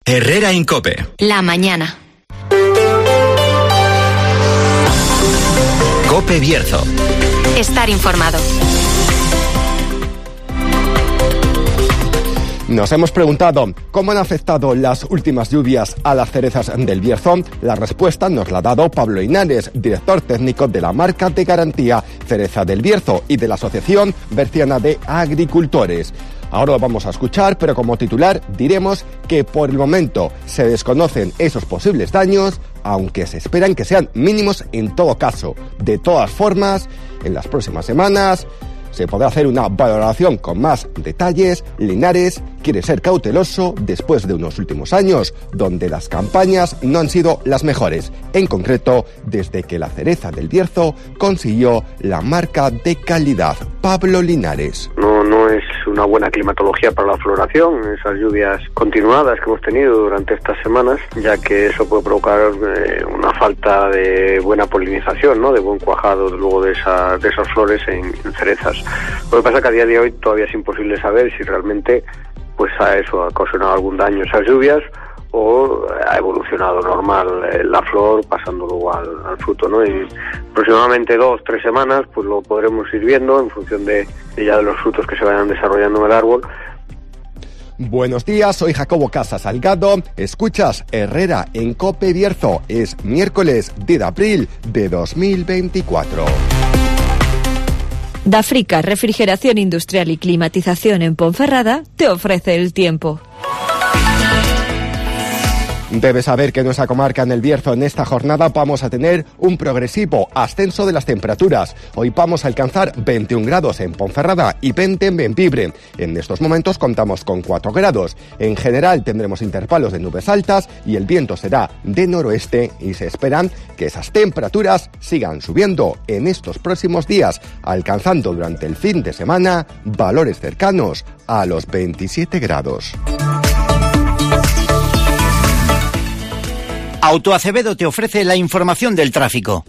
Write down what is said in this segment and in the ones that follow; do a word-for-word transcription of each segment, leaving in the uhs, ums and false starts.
Herrera Incope. La mañana. Cope Bierzo. Estar informado. Nos hemos preguntado cómo han afectado las últimas lluvias a las cerezas del Bierzo. La respuesta nos la ha dado Pablo Linares, director técnico de la marca de garantía Cereza del Bierzo y de la Asociación Berciana de Agricultores. Ahora lo vamos a escuchar, pero como titular diremos que por el momento se desconocen esos posibles daños, aunque se esperan que sean mínimos en todo caso. De todas formas, en las próximas semanas se podrá hacer una valoración con más detalles. Linares quiere ser cauteloso después de unos últimos años donde las campañas no han sido las mejores, en concreto desde que la cereza del Bierzo consiguió la marca de calidad. Pablo Linares. No, no es una buena climatología para la floración, esas lluvias continuadas que hemos tenido durante estas semanas, ya que eso puede provocar eh, una falta de buena polinización, ¿no? De buen cuajado luego de, esa, de esas flores en, en cerezas. Lo que pasa es que a día de hoy todavía es imposible saber si realmente pues a eso ha ocasionado algún daño esas lluvias o ha evolucionado normal eh, la flor pasando luego al, al fruto, ¿no? En aproximadamente dos, tres semanas pues lo podremos ir viendo en función de, de ya de los frutos que se vayan desarrollando en el árbol. Buenos días, soy Jacobo Casas Salgado. Escuchas Herrera en Cope Bierzo. Es miércoles diez de abril de dos mil veinticuatro. Dafrica, refrigeración industrial y climatización en Ponferrada, te ofrece el tiempo. Debes saber que en nuestra comarca, en el Bierzo, en esta jornada vamos a tener un progresivo ascenso de las temperaturas. Hoy vamos a alcanzar veintiún grados en Ponferrada y veinte en Bembibre. En estos momentos contamos con cuatro grados. En general tendremos intervalos de nubes altas y el viento será de noroeste y se esperan que esas temperaturas sigan subiendo en estos próximos días, alcanzando durante el fin de semana valores cercanos a los veintisiete grados. Autoacevedo te ofrece la información del tráfico.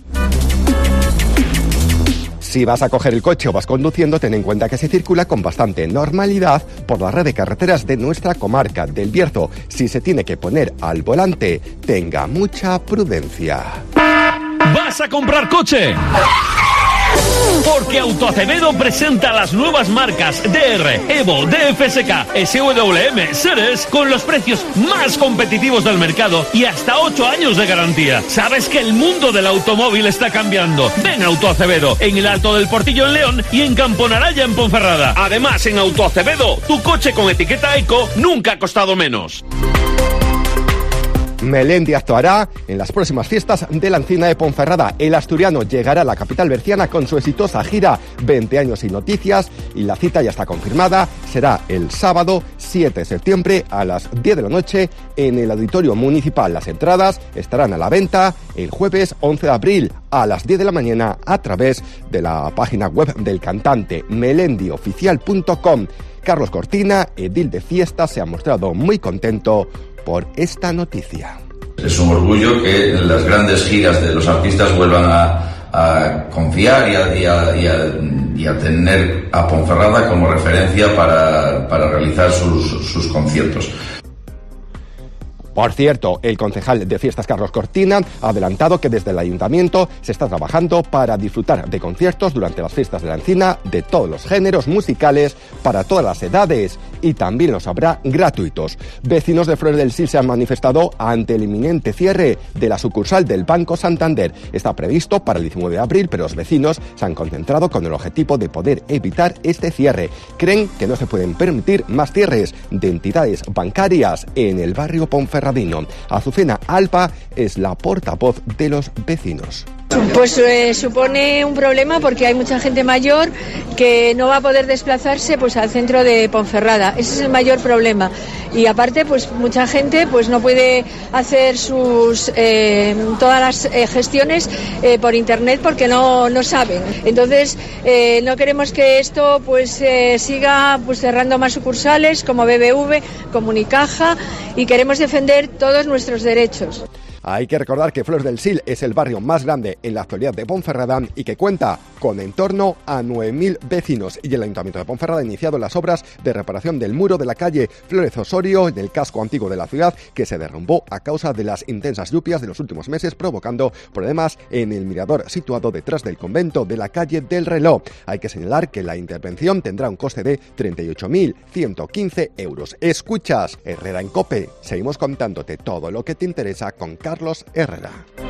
Si vas a coger el coche o vas conduciendo, ten en cuenta que se circula con bastante normalidad por la red de carreteras de nuestra comarca del Bierzo. Si se tiene que poner al volante, tenga mucha prudencia. ¿Vas a comprar coche? Porque Autoacevedo presenta las nuevas marcas D R, Evo, D F S K, S W M, Ceres con los precios más competitivos del mercado y hasta ocho años de garantía. ¿Sabes que el mundo del automóvil está cambiando? Ven a Autoacevedo, en el Alto del Portillo en León y en Camponaraya en Ponferrada. Además, en Autoacevedo, tu coche con etiqueta Eco nunca ha costado menos. Melendi actuará en las próximas fiestas de la Encina de Ponferrada. El asturiano llegará a la capital berciana con su exitosa gira veinte años y noticias y la cita ya está confirmada. Será el sábado siete de septiembre a las diez de la noche en el Auditorio Municipal. Las entradas estarán a la venta el jueves once de abril a las diez de la mañana a través de la página web del cantante melendi oficial punto com. Carlos Cortina, edil de fiestas, se ha mostrado muy contento por esta noticia. Es un orgullo que las grandes giras de los artistas vuelvan a, a confiar y a, y, a, y, a, y a tener a Ponferrada como referencia para, para realizar sus, sus conciertos. Por cierto, el concejal de fiestas Carlos Cortina ha adelantado que desde el ayuntamiento se está trabajando para disfrutar de conciertos durante las fiestas de la Encina de todos los géneros musicales para todas las edades y también los habrá gratuitos. Vecinos de Flores del Sil se han manifestado ante el inminente cierre de la sucursal del Banco Santander. Está previsto para el diecinueve de abril, pero los vecinos se han concentrado con el objetivo de poder evitar este cierre. Creen que no se pueden permitir más cierres de entidades bancarias en el barrio Ponferradino. Azucena Alba es la portavoz de los vecinos. Pues eh, supone un problema porque hay mucha gente mayor que no va a poder desplazarse pues al centro de Ponferrada. Ese es el mayor problema. Y aparte, pues mucha gente pues no puede hacer sus eh, todas las eh, gestiones eh, por internet porque no no saben. Entonces eh, no queremos que esto pues eh, siga pues cerrando más sucursales como B B V, como Unicaja, y queremos defender todos nuestros derechos. Hay que recordar que Flores del Sil es el barrio más grande en la actualidad de Ponferrada y que cuenta con en torno a nueve mil vecinos, y el Ayuntamiento de Ponferrada ha iniciado las obras de reparación del muro de la calle Flórez Osorio del casco antiguo de la ciudad, que se derrumbó a causa de las intensas lluvias de los últimos meses, provocando problemas en el mirador situado detrás del convento de la calle del Reloj. Hay que señalar que la intervención tendrá un coste de treinta y ocho mil ciento quince euros. Escuchas Herrera en COPE. Seguimos contándote todo lo que te interesa con Carlos Herrera.